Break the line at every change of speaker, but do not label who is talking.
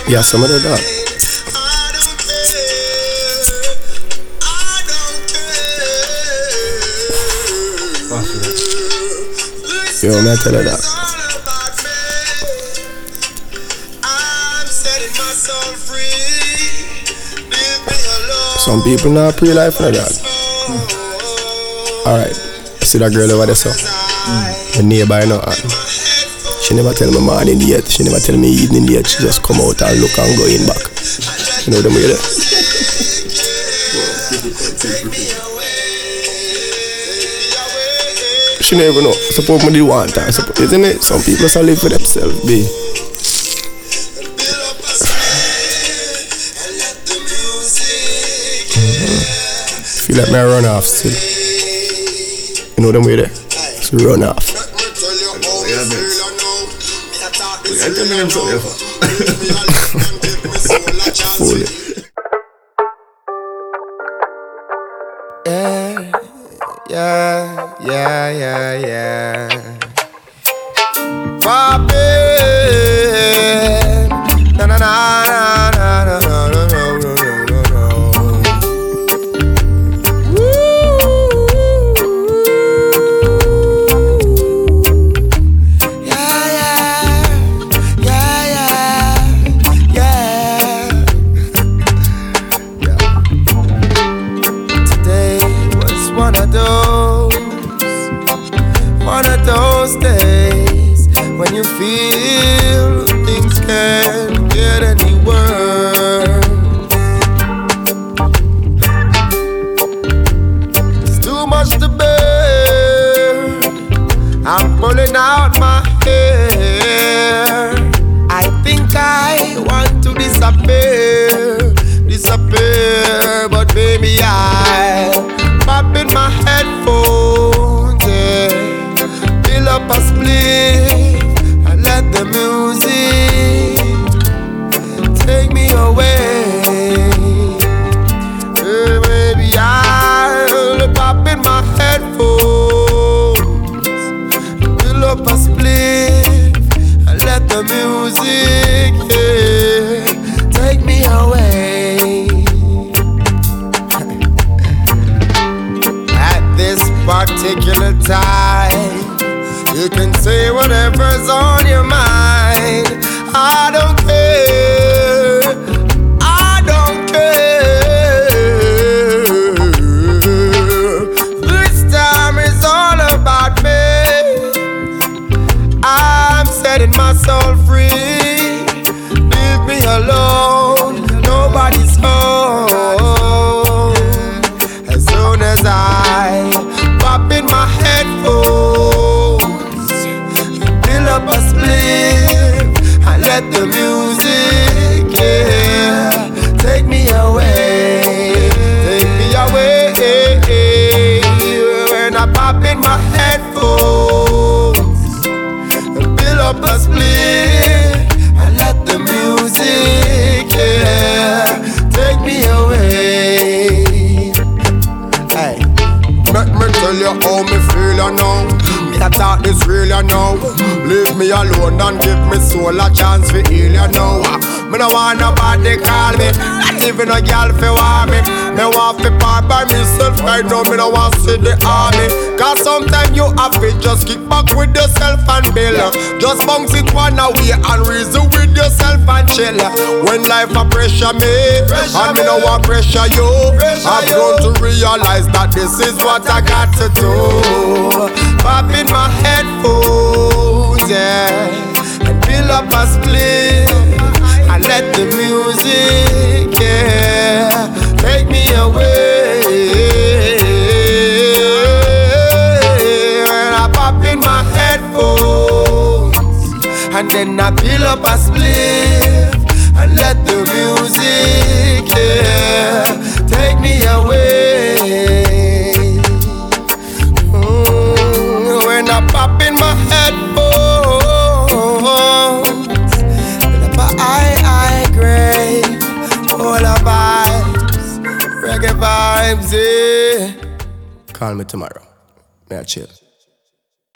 Yeah, some of the dog. Yo, man, I tell you that. Some people not pre-life for that. Alright, see that girl over there, so my neighbor, you know, she never tell me morning yet, she never tell me evening yet, she just come out and look and go in back. You know them way there? She never know. Suppose me do want her, isn't it? Some people just live for themselves, be. Feel like me I run off still. You know them way there? It's run off. Fully. Yeah. Poppin'. Na na na na na na na na na. One of those days when you feel things can't get any worse. It's too much to bear. I'm pulling out my hair. I think I want to disappear, but baby I pop in my headphones, yeah. Fill up a split and let the music take me away. Hey, baby, I'll pop in my headphones, fill up a split and let the music, yeah, take me away. Particular time, you can say whatever's on your mind. I don't care. This time is all about me. I'm setting my soul free. Leave me alone. Nobody's home. As soon as I pop in my headphones, fill up a split and let the music, yeah, take me away. Take me away. When I pop in my headphones, fill up a split and let the music, yeah, take me away. Hey. Let me tell you how me feel you now. Me a talk this real you now. Leave me alone and give me soul a chance to heal you now. Me no want nobody call me, not even a girl fi want me. Me want fi part by myself right now. Me no want see the army. Cause sometimes you have to just kick back with yourself and build. Just bounce it one away and reason with yourself and chill. When life a pressure me, and me no want pressure you, I've grown to realize that this is what I got to do. Pop in my headphones, yeah, and fill up a split and let the music, yeah, take me away. When I pop in my headphones and then I fill up a split and let the music, yeah, take me away. When I pop in my headphones, up a high grade, all our vibes, reggae vibes, yeah. Call me tomorrow, may I chill.